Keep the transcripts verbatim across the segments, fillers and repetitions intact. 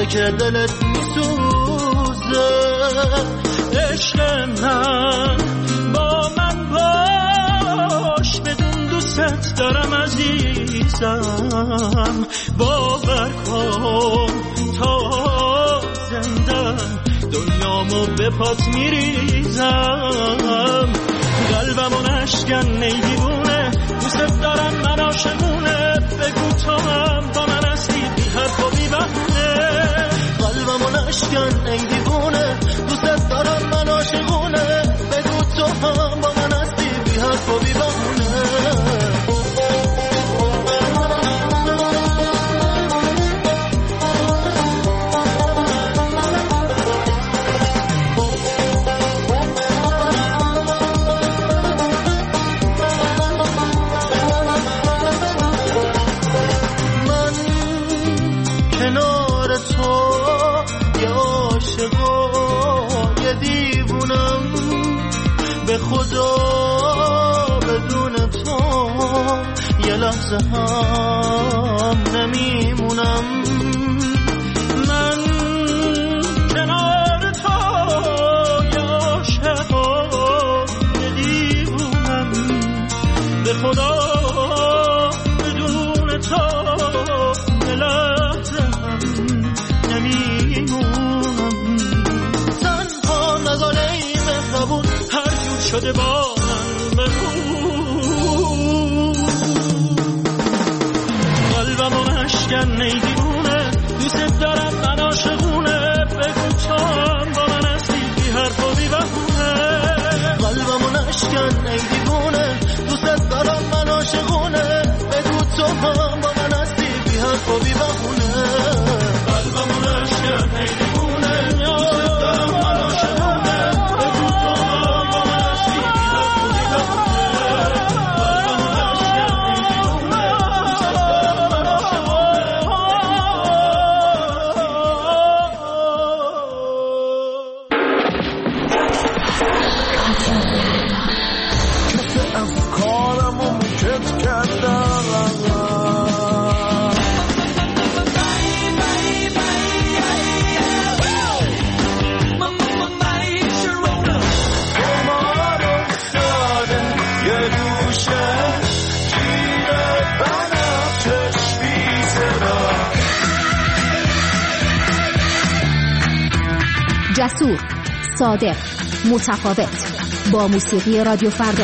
که دلت میسوزه. عشق من با من باش، بدون دوست دارم عزیزم. باور کن تا زندم دنیامو به پات میریزم. قلبمو نشکن ای دیوونه، دوست دارم من عاشقونه. بگو تو هم با من هستی بی حرف و بی بهونه. قلبمو نشکن ای دیوونه، دوست دارم من عاشقونه. بگو تو هم با من هستی بی حرف و بی بهونه. خدا بدون تو یه لحظه هم نمیمونم. من کنار تو یه عاشقا یه دیوونم. به خدا بدون تو یه لحظه هم نمیمونم. تنها نزاله ای مهربون شده با من بگو. قلبمو نشکن ای دیوونه، دوست دارم من عاشقونه. بگو تو هم با من هستی بی حرف و بی بهونه. قلبمو نشکن ای دیوونه، دوست دارم من عاشقونه. بگو تو هم با من هستی بی حرف و بی بهونه. قلبمو نشکن ای دیوونه، دوست دارم من عاشقونه. بگو تو جسور، صادق، متفاوت، با موسیقی رادیو فردا.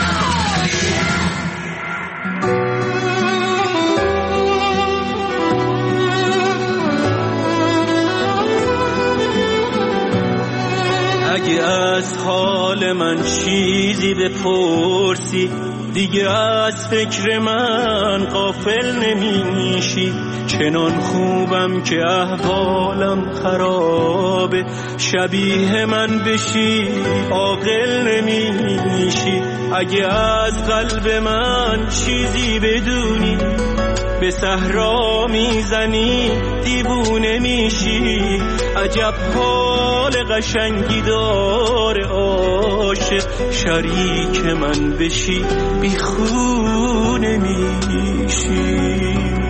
اگه از حال من چیزی بپرسی، دیگه از فکر من غافل نمیشی. چنان خوبم که احوالم خرابه، شبیه من بشی عاقل نمیشی. اگه از قلب من چیزی بدونی، به صحرا میزنی دیوونه میشی. عجب حال قشنگی داره عاشق، شریک من بشی بیخونه میشی.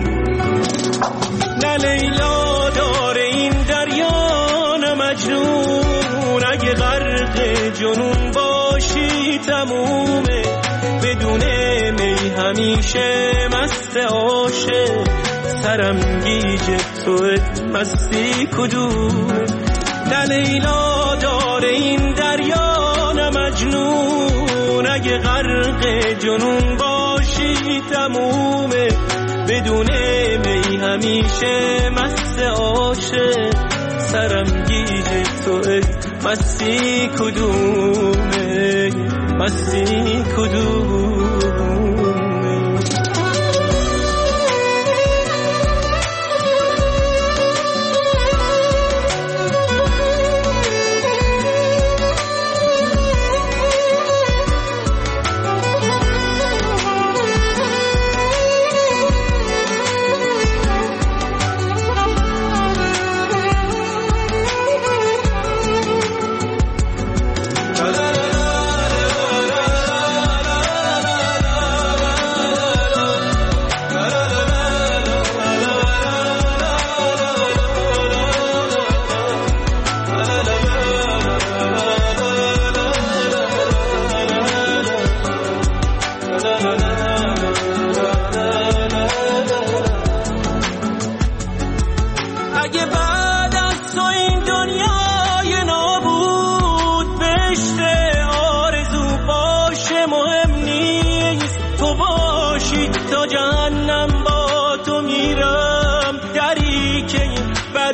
نه لیلا داره این دریا، نه مجنون. اگه غرق جنون باشی تمومه، بدون می همیشه مست عاشق. سرم گیج تو مستی کدومه. نه لیلا داره این دریا، نه مجنون. اگه غرق جنون باشی تمومه، بدون می همیشه مست عاشق. سرم گیج تو مستی کدومه، مستی کدومه.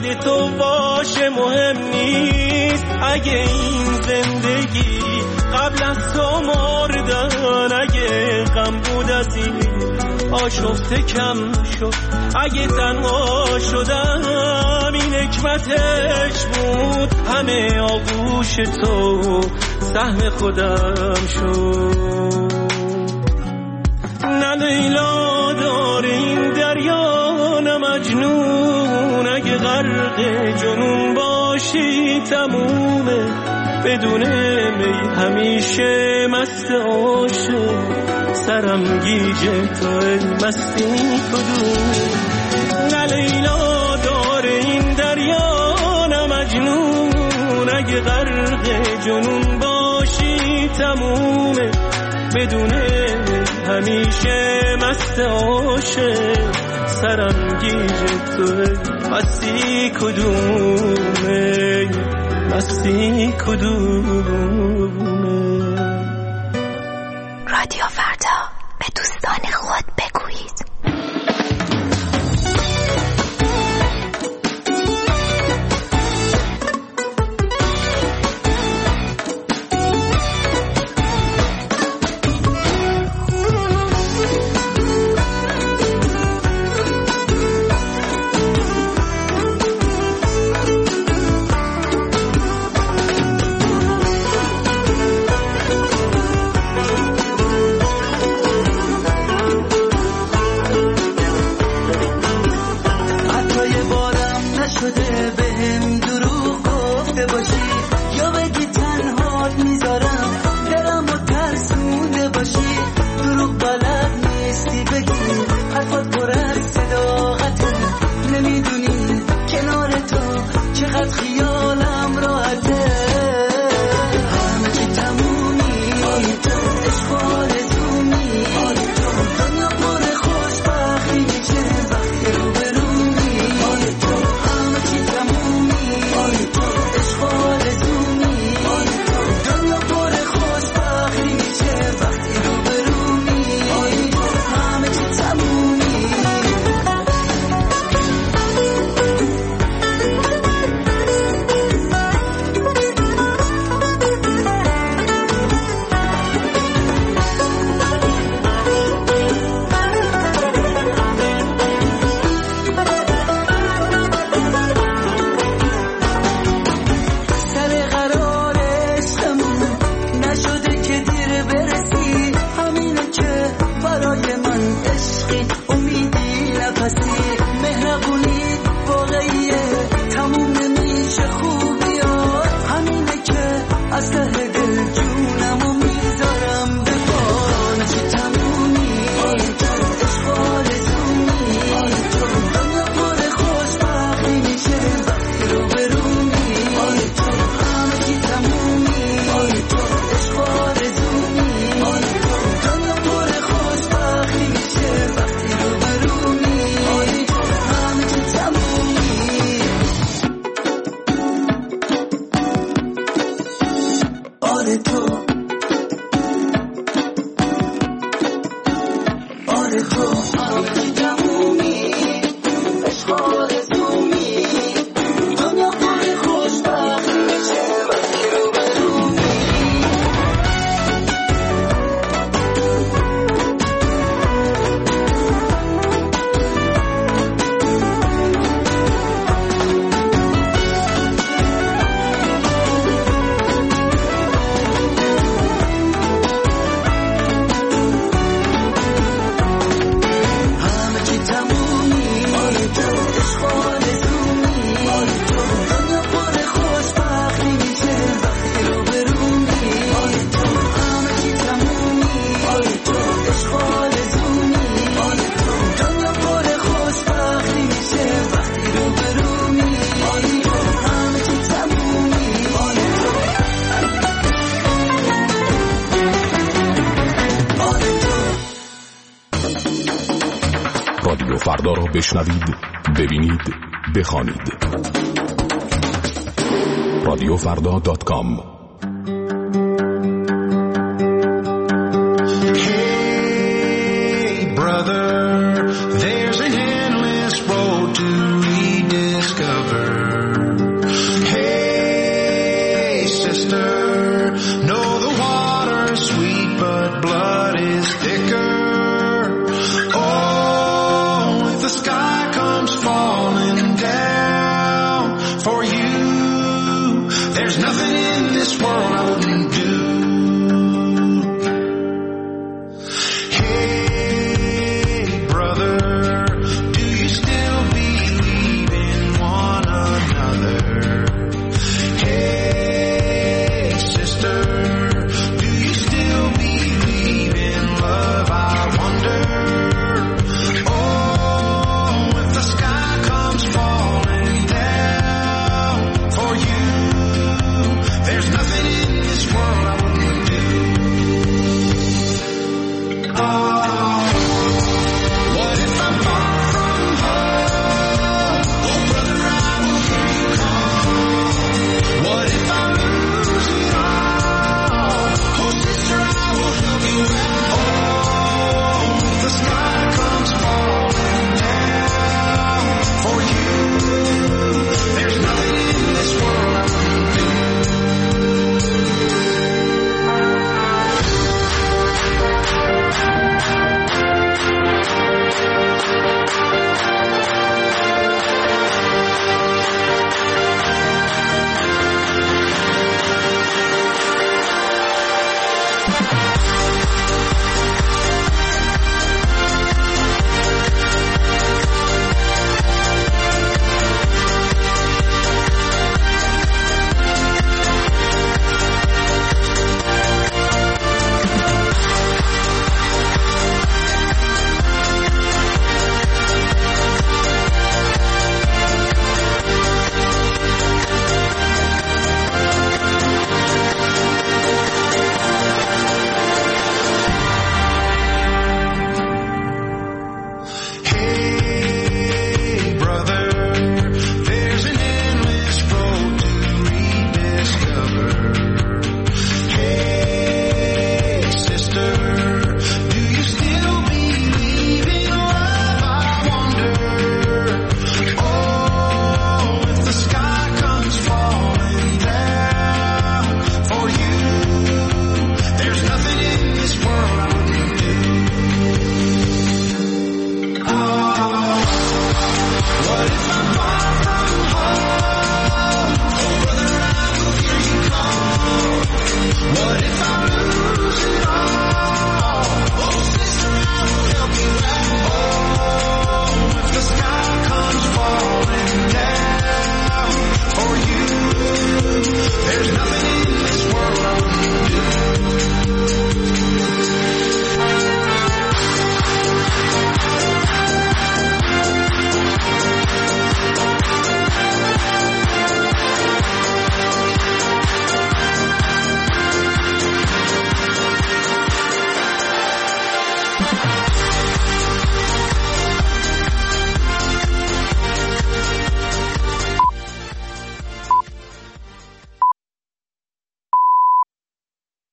یاد تو باشه مهم نیست. اگه این زندگی قبل از تو مردن، اگه غم بود از این آشفته کم شد، اگه تنها شدم این حکمتش بود، همه آغوش تو سهم خودم شد. نه لیلا داره این دریا، نه مجنون، اگه غرق جنون باشی تمومه، بدون می همیشه مست عاشق، سرم گیجه تو ای مستی کدوم. نه لیلا داره این دریا، نه مجنون، اگه غرق جنون باشی تمومه، بدون همیشه مست عاشق، سرم گیجه تو ای مستی کدومه، مستی کدومه. رادیو فردا، به دوستان خود بگویید. رادیو فردا را بشنوید، ببینید، بخوانید. رادیو فردا دات کام. Hey brother, there's an endless road to rediscover. the sky.